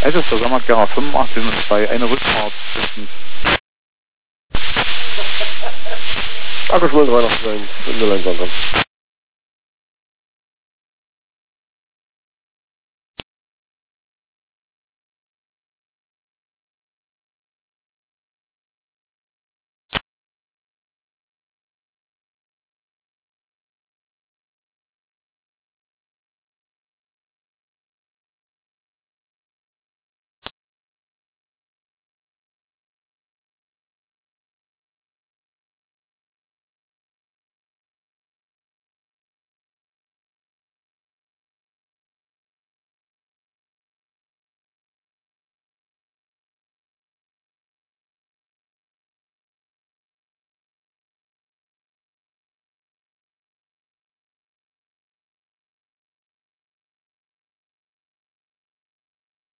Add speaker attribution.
Speaker 1: Es ist der Sommergera 8502, eine Rückfahrt zwischen
Speaker 2: Akkuschmollen 3 nach 1, in der Leinwand.